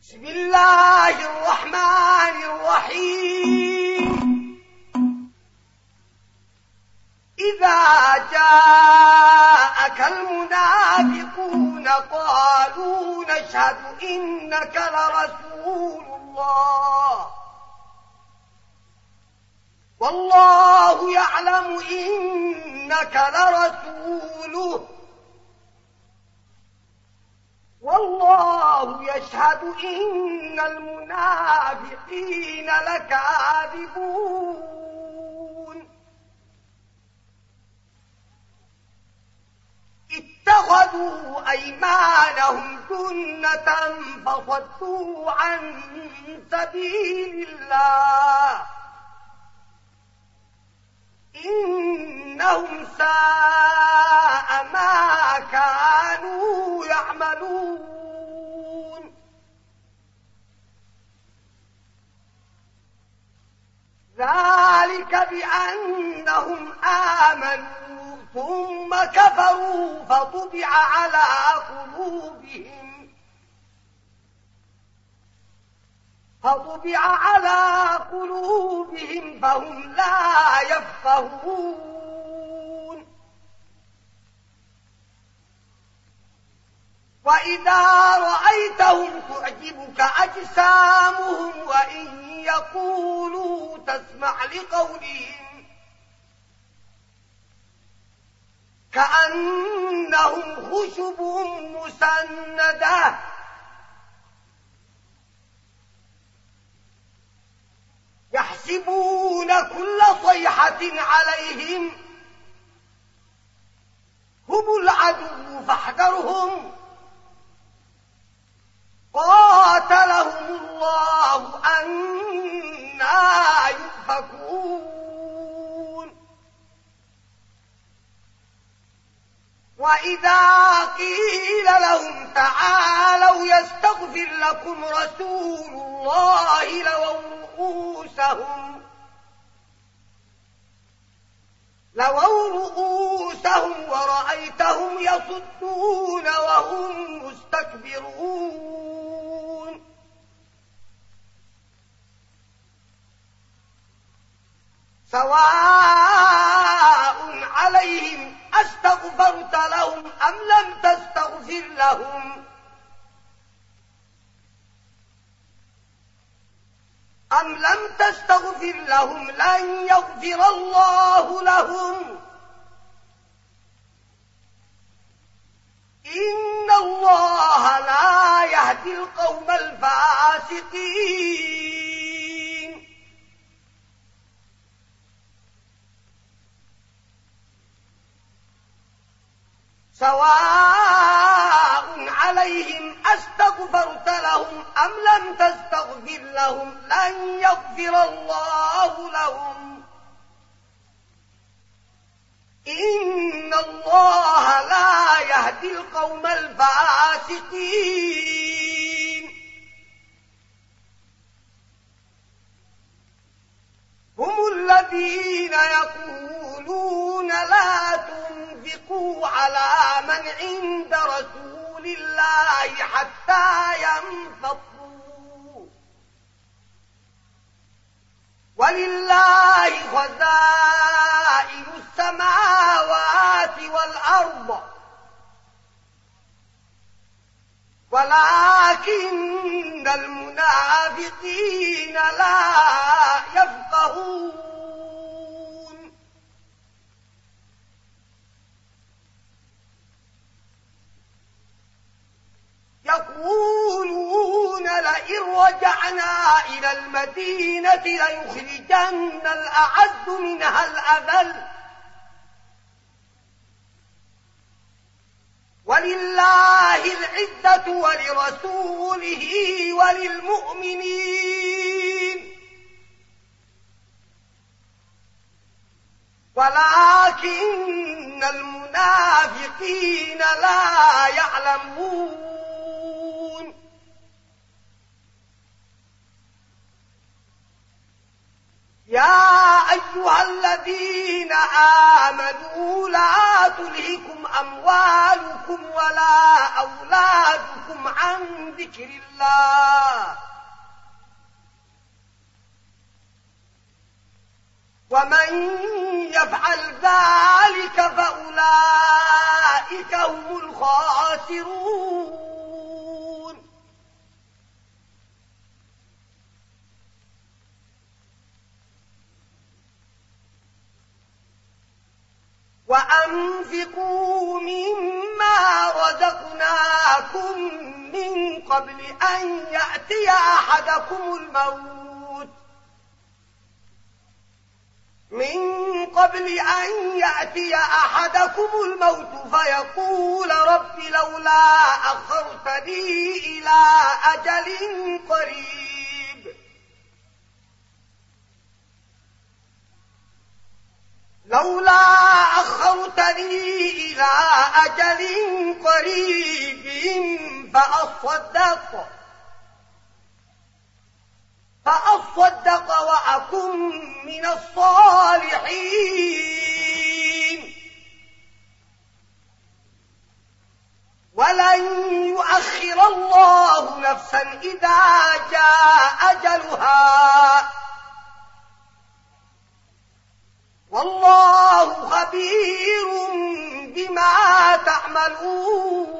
بسم الله الرحمن الرحيم. إذا جاءك المنافقون قالوا نشهد إنك لرسول الله والله يعلم إنك لرسوله والله يشهد إن المنافقين لكاذبون. اتخذوا أيمانهم جنة فصدوا عن سبيل الله إنهم ساء ما كانوا يعملون. ذلك بأنهم آمنوا ثم كفروا فطبع على قلوبهم فهم لا يفقهون. وإذا رأيتهم تعجبك أجسامهم وإن يقولوا تسمع لقولهم كأنهم خشب مسندة يحسبون كل صيحة عليهم هم العدو فاحذرهم قاتلهم الله أنى يؤفكون. وإذا قيل لهم تعالوا يستغفر لكم رسول الله لووا رؤوسهم ورأيتهم يصدون وهم مستكبرون. سواء عليهم أستغفرت لهم أم لم تستغفر لهم لن يغفر الله لهم إن الله لا يهدي القوم الفاسقين. سواء عليهم أستغفرت لهم أم لم تستغفر لهم لن يغفر الله لهم إن الله لا يهدي القوم الفاسقين. هم الذين يقولون لا تنفقوا على من عند رسول الله حتى ينفضوا ولله خزائن السماوات والأرض ولكن المنافقين لا يفقهون. يقولون لئن رجعنا إلى المدينة ليخرجن الأعز منها الأذل ولله العزة ولرسوله وللمؤمنين ولكن المنافقين لا يعلمون. يا أيها أيها الذين آمنوا لا تلهكم أموالكم ولا أولادكم عن ذكر الله ومن يفعل ذلك فأولئك هم الخاسرون. وأنفقوا مما رزقناكم من قبل أن يأتي أحدكم الموت فيقول رب لولا أخرتني إلى أجل قريب فأصدق وأكن من الصالحين ولن يؤخر الله نفسا إذا جاء أجلها والله خبير بما تعملون.